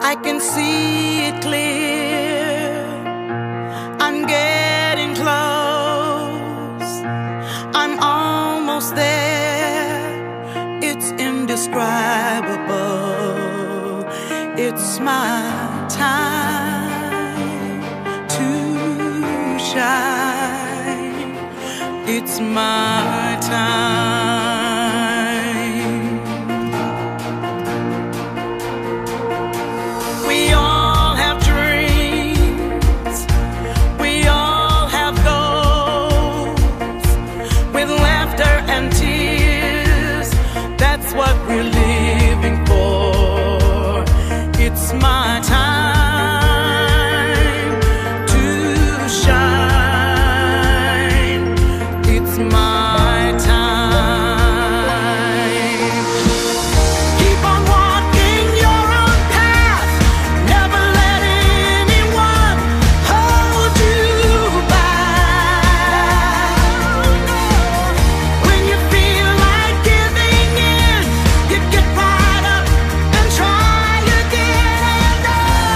I can see it clear. I'm getting close. I'm almost there. It's indescribable. It's my time to shine. It's my time. We all have dreams. We all have goals. With laughter and tears, that's what we're living for. It's my time to shine. It's my time. Keep on walking your own path. Never let anyone hold you back. When you feel like giving in, you get right up and try again and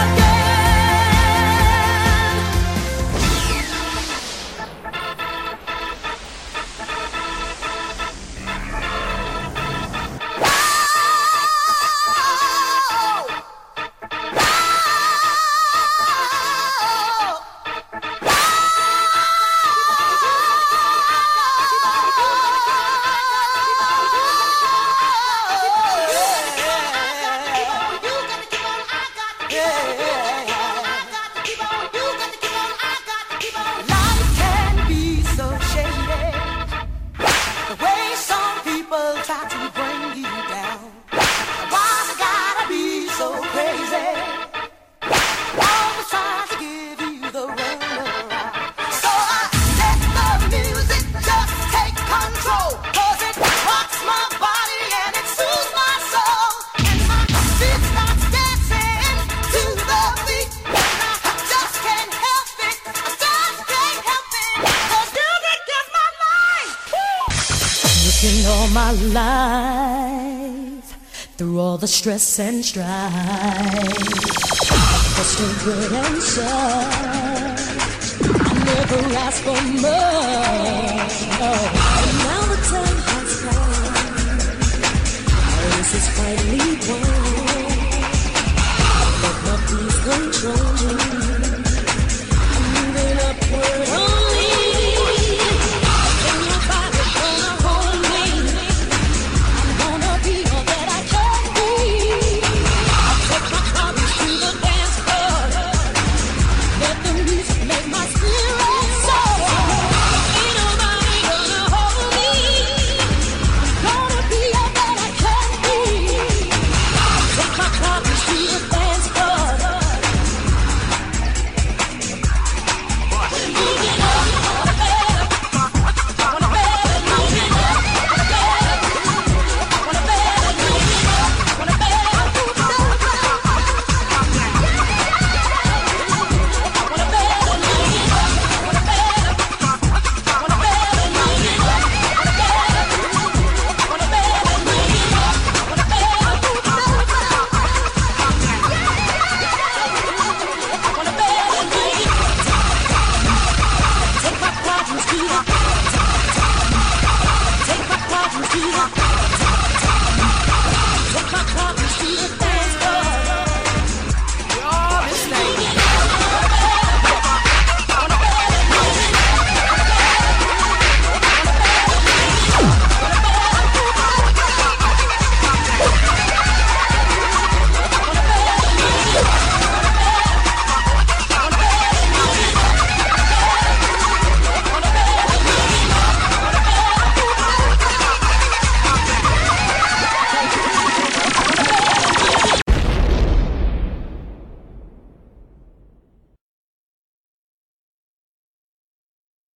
life can be so shady. The way some people try to bring you down. Why's it gotta be so crazy? Always tries to give you the runaround. So I let the music just take control. 'Cause it rocks my body and it soothes my soul. And my feet starts dancing to the beat. And I just can't help it. I just can't help it. 'Cause music is my life. Looking all my life through all the stress and strife, for still good and sad. I never asked for much, no. And now the time has come. This is finally won. Let my peace control.